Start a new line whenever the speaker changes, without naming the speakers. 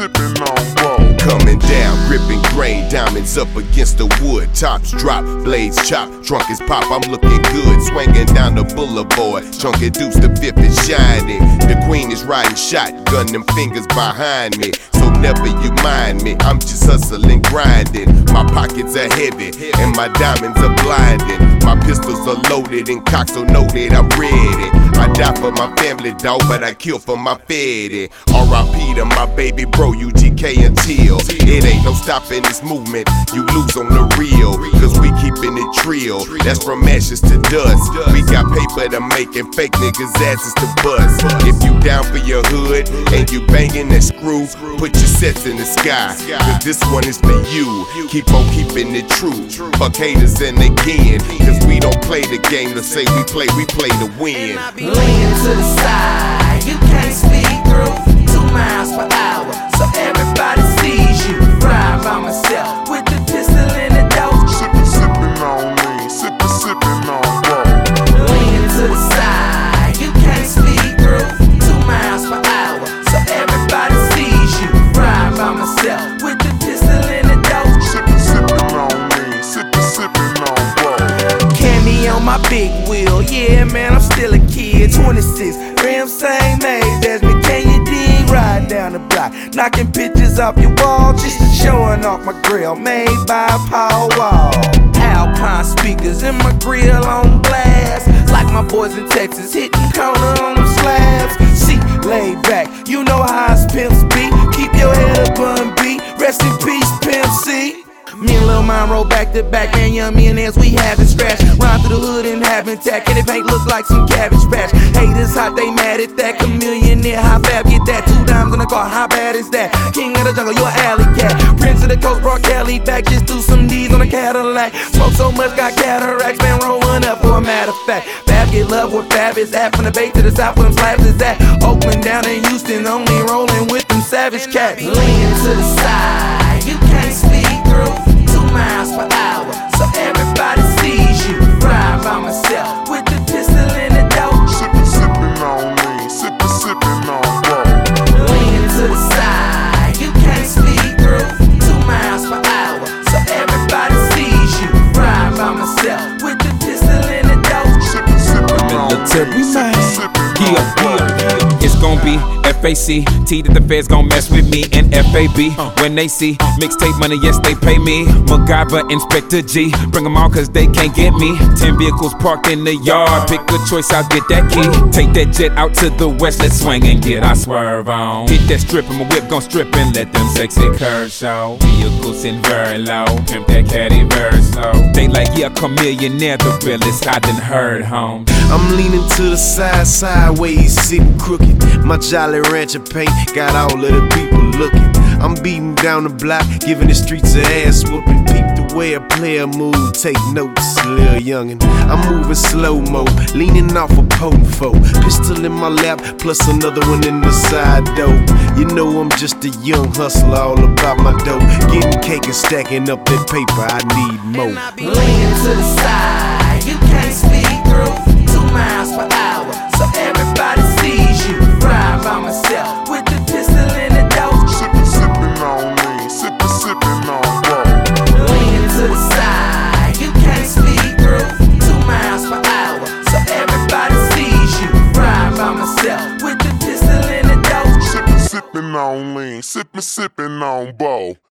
sippin' on roll.
Coming down, gripping grain, diamonds up against the wood. Tops drop, blades chop, drunk as pop, I'm looking good. Swinging down the boulevard, chunkin' deuce, the fifth is shining. The queen is riding shotgun, them fingers behind me. So never you mind me, I'm just hustling, grinding. My pockets are heavy, and my diamonds are blinding. My pistols are loaded, and cocks so know that I'm ready. I die for my family, dog, but I kill for my fetty. R.I.P. to my baby bro, UGK until it ain't no stopping this movement. You lose on the real, cause we keeping it trill. That's from ashes to dust. We got paper to make and fake niggas' asses to bust. If you down for your hood and you banging that screw, put your sets in the sky, cause this one is for you. Keep on keeping it true. Fuck haters and again, cause we don't play the game to say we play to win.
Lean to the side, you can't speed through 2 miles per hour, so everybody sees you. Ride by myself with the pistol in the dope.
Sippin' on lean, sippin' on roll.
Lean to the side, you can't speed through 2 miles per hour, so everybody sees you. Ride by myself with the pistol in the dope.
Sippin' on lean, sippin' on roll.
Candy on my big wheel, yeah man, I'm still a kid. 26, rims same age as me. Can you dig? Ride down the block, knocking pictures off your wall, just showing off my grill made by Powerwall. Alpine speakers in my grill on blast, like my boys in Texas hitting corner on them slabs. See, laid back, you know how us pimps be. Keep your head up on beat, rest in peace, Pimp C. Me and Lil Mine roll back to back, man, young millionaires, we having scratch. Rhyme through the hood and having tack, and it ain't look like some cabbage patch. Haters hot, they mad at that. Chameleonaire, how fab, get that. 2 dimes in the car, how bad is that? King of the jungle, you a alley cat. Prince of the coast, brought Cali back, just do some D's on a Cadillac. Smoke so much, got cataracts, man, rolling up for a matter of fact. Fab get love where Fab is at, from the Bay to the South where them slabs is at. Oakland down in Houston, only rolling with them savage cats. Lean to the side, you can't speed through 2 miles per hour, so everybody sees you. Ride by myself with the pistol in the dope.
Sippin' on lean, sippin' on roll.
Lean to the side, you can't speed through 2 miles per hour, so everybody sees you. Ride by myself with the pistol in the dope.
Sippin' on
Military
lean,
man.
sippin' on roll.
It's gon' be FACT that the feds gon' mess with me, and FAB when they see mixtape money, yes they pay me. MacGyver, Inspector G, bring them all cause they can't get me. 10 vehicles parked in the yard, pick a choice, I'll get that key. Take that jet out to the west, let's swing and get our swerve on. Hit that strip and my whip gon' strip and let them sexy curves show. Vehicles in very low, pimp that caddy very slow. They like, yeah, Chameleonaire, the realest I done heard, home.
I'm leaning to the side, sideways, sitting crooked. My Jolly Rancher paint got all of the people looking. I'm beating down the block, giving the streets an ass whooping. Peep the way a player move, take notes, little youngin'. I'm moving slow-mo, leaning off a potent foe. Pistol in my lap, plus another one in the side door. You know I'm just a young hustler, all about my dough. Getting cake and stacking up that paper, I need more.
Lean to the side, you can't speed through 2 miles per hour, so everybody sees you. Ride by myself with the pistol in the dope.
Sippin' on lean, sippin' on roll.
Lean to the side, you can't speed through 2 miles per hour, so everybody sees you. Ride by myself with the pistol in the dope.
Sippin' on lean, sippin' on bowl.